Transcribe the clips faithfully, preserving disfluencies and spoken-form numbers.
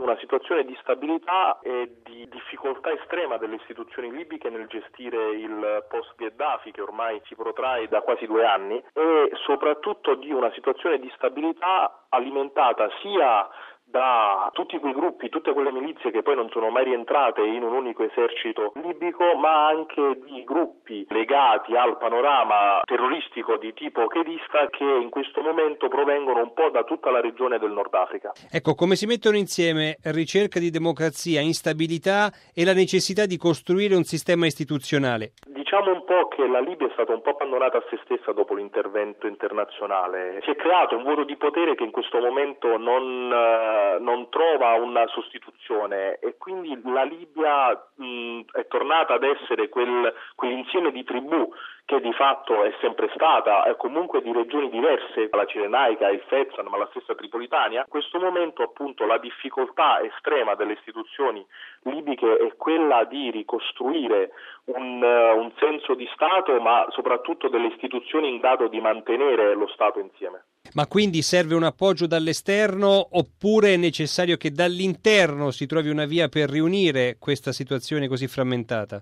una situazione di stabilità e di difficoltà estrema delle istituzioni libiche nel gestire il post-Gheddafi, che ormai si protrae da quasi due anni, e soprattutto di una situazione di stabilità alimentata sia da tutti quei gruppi, tutte quelle milizie che poi non sono mai rientrate in un unico esercito libico, ma anche di gruppi legati al panorama terroristico di tipo ghedista che in questo momento provengono un po' da tutta la regione del Nord Africa. Ecco, come si mettono insieme ricerca di democrazia, instabilità e la necessità di costruire un sistema istituzionale? Diciamo un po' che la Libia è stata un po' abbandonata a se stessa dopo l'intervento internazionale. Si è creato un vuoto di potere che in questo momento non, eh, non trova una sostituzione e quindi la Libia mh, è tornata ad essere quel, quell'insieme di tribù che di fatto è sempre stata, è comunque di regioni diverse, la Cirenaica, il Fezzan, ma la stessa Tripolitania. In questo momento appunto la difficoltà estrema delle istituzioni libiche è quella di ricostruire un, uh, un senso di Stato, ma soprattutto delle istituzioni in grado di mantenere lo Stato insieme. Ma quindi serve un appoggio dall'esterno oppure è necessario che dall'interno si trovi una via per riunire questa situazione così frammentata?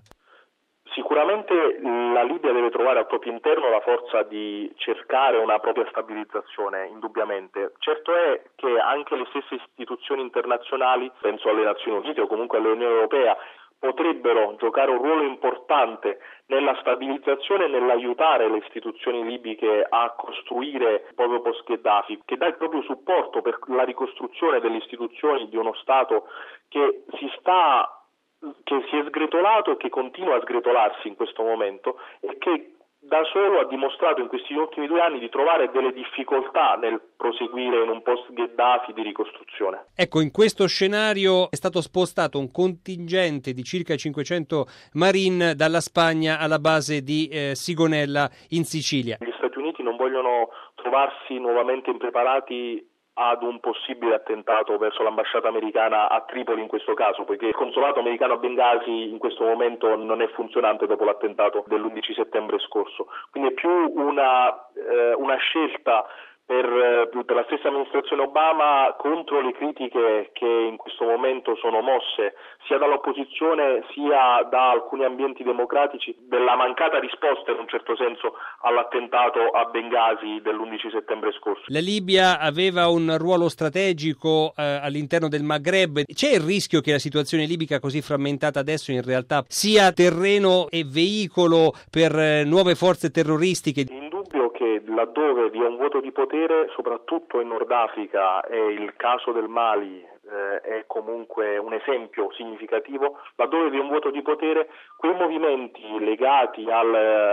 Sicuramente la Libia deve trovare al proprio interno la forza di cercare una propria stabilizzazione, indubbiamente. Certo è che anche le stesse istituzioni internazionali, penso alle Nazioni Unite o comunque all'Unione Europea, potrebbero giocare un ruolo importante nella stabilizzazione e nell'aiutare le istituzioni libiche a costruire il proprio post-Gheddafi, che dà il proprio supporto per la ricostruzione delle istituzioni di uno Stato che si sta che si è sgretolato e che continua a sgretolarsi in questo momento e che da solo ha dimostrato in questi ultimi due anni di trovare delle difficoltà nel proseguire in un post-Gheddafi di ricostruzione. Ecco, in questo scenario è stato spostato un contingente di circa cinquecento Marine dalla Spagna alla base di eh, Sigonella in Sicilia. Gli Stati Uniti non vogliono trovarsi nuovamente impreparati ad un possibile attentato verso l'ambasciata americana a Tripoli in questo caso, poiché il consolato americano a Bengasi in questo momento non è funzionante dopo l'attentato dell'undici settembre scorso. Quindi è più una, eh, una scelta per, per la stessa amministrazione Obama contro le critiche che in questo momento sono mosse sia dall'opposizione sia da alcuni ambienti democratici della mancata risposta in un certo senso all'attentato a Bengasi dell'undici settembre scorso. La Libia aveva un ruolo strategico eh, all'interno del Maghreb. C'è il rischio che la situazione libica così frammentata adesso in realtà sia terreno e veicolo per eh, nuove forze terroristiche? Indubbio che laddove vi è un vuoto di potere, soprattutto in Nord Africa, e il caso del Mali eh, è comunque un esempio significativo, laddove vi è un vuoto di potere, quei movimenti legati al,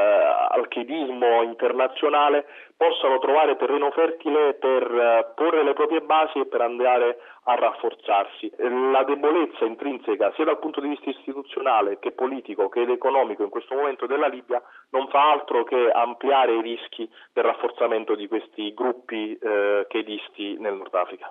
al ghedismo internazionale possano trovare terreno fertile per porre le proprie basi e per andare a rafforzarsi. La debolezza intrinseca sia dal punto di vista istituzionale che politico che economico in questo momento della Libia non fa altro che ampliare i rischi del rafforzamento di questi gruppi eh, ghedisti nel Nord Africa.